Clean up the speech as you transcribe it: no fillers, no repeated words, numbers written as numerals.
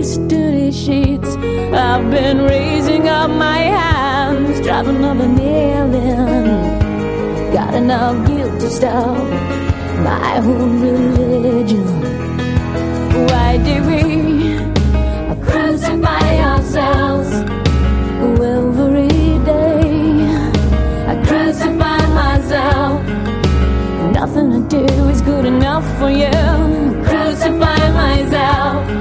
these dirty sheets. I've been raising up my hands, driving another nail in. Got enough guilt to stop my own religion. Why did we crucify ourselves every day? I crucify myself. Nothing to do is good enough for you. Crucify myself.